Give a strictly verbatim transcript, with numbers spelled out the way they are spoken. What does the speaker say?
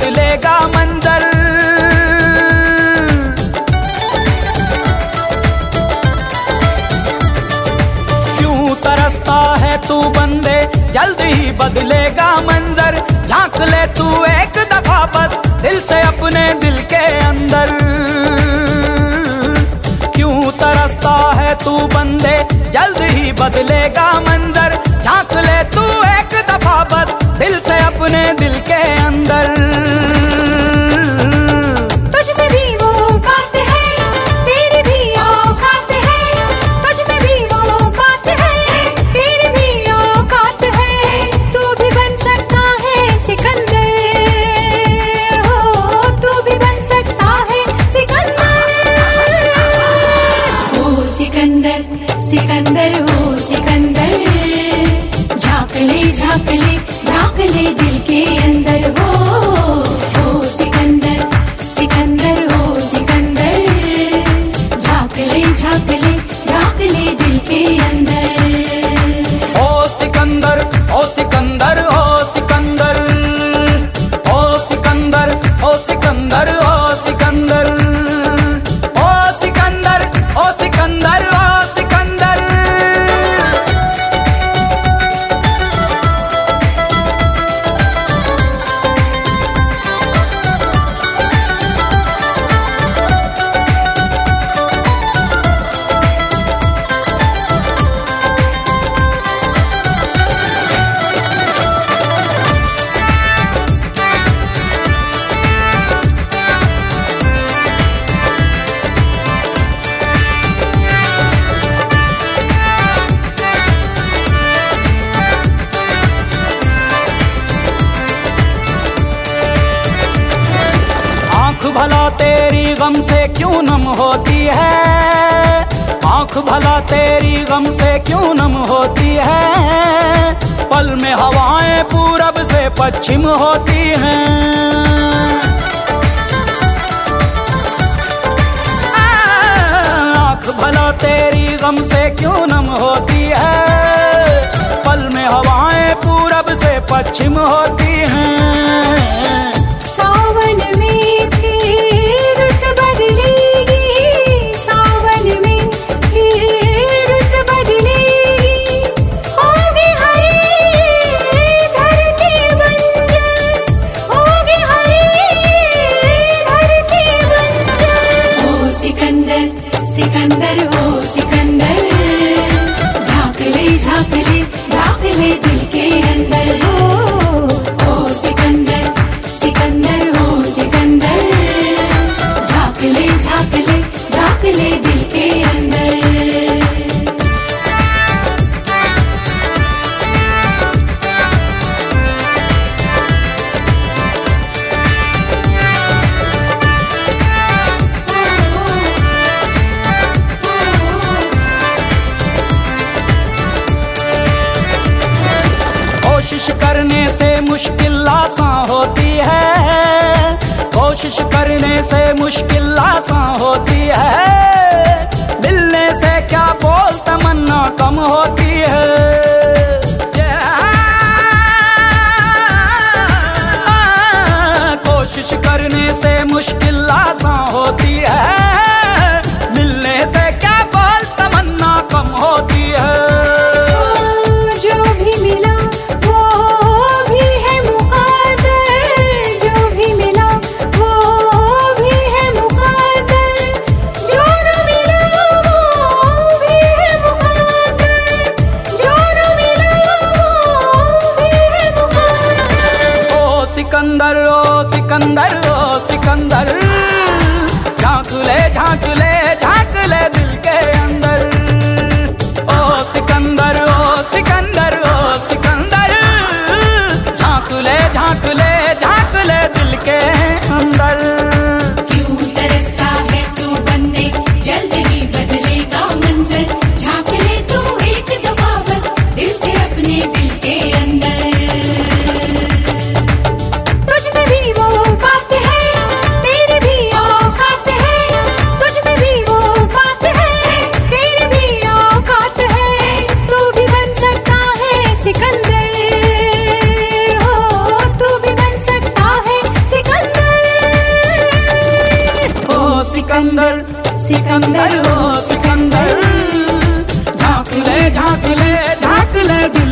बदलेगा मंजर। क्यों तरसता है तू बंदे, जल्द ही बदलेगा मंजर। झांक ले तू एक दफा बस दिल से अपने दिल के अंदर। क्यों तरसता है तू बंदे, जल्द ही बदलेगा मंजर। झांक ले तू एक दफा बस दिल से अपने दिल के अंदर। तुझ में भी वो बात है, तेरी भी औकात है। तुझ में भी वो बात है, तेरी भी औकात है। तू भी बन सकता है सिकंदर, हो तू भी बन सकता है सिकंदर। ओ सिकंदर सिकंदर ओ सिकंदर, झांक ले झांक ले झांक ले दिल के अंदर। हो ओ सिकंदर सिकंदर ओ सिकंदर, झांक ले झांक ले झांक ले दिल के अंदर। ओ सिकंदर ओ सिकंदर ओ सिकंदर, ओ सिकंदर ओ सिकंदर ओ सिकंदर, ओ सिकंदर ओ सिकंदर ओ सिकंदर। भला तेरी गम से क्यों नम होती है, आंख भला तेरी गम से क्यों नम होती है। पल में हवाएं पूरब से पश्चिम होती हैं। आंख भला तेरी गम से क्यों नम होती है। पल में हवाएं पूरब से पश्चिम होती हैं। सावन में फिर रुत बदलेगी, सावन में फिर रुत बदलेगी। होगी हरी धरती बंजर, होगी हरी धरती बंजर। ओ सिकंदर सिकंदर ओ सिकंदर, झांक ले झांक ले झांक ले दिल के अंदर। हो ओ सिकंदर सिकंदर हो सिकंदर, झांक ले झांक ले झांक ले दिल के अंदर। कोशिश करने से मुश्किल आसान होती है, कोशिश करने से मुश्किल आसान होती है। मिलने से क्या बोल तमन्ना कम होती है। कोशिश करने से मुश्किल आसान होती है। मिलने से क्या बोल तमन्ना कम होती है। सिकंदर ओ सिकंदर ओ सिकंदर, झांक ले झांक ले झांक ले दिल के अंदर। ओ सिकंदर ओ सिकंदर ओ सिकंदर, झांक ले झांक ले झांक ले दिल के अंदर। क्यों तरसता है तू बंदे, जल्द ही बदलेगा मंजर। झांक ले तू एक दफा बस दिल से अपने दिल के अंदर। तुझ में भी वो बात है, तेरी भी औकात है। तुझ में भी सिकंदर सिकंदर ओ सिकंदर, झांक ले झांक ले झांक ले दिल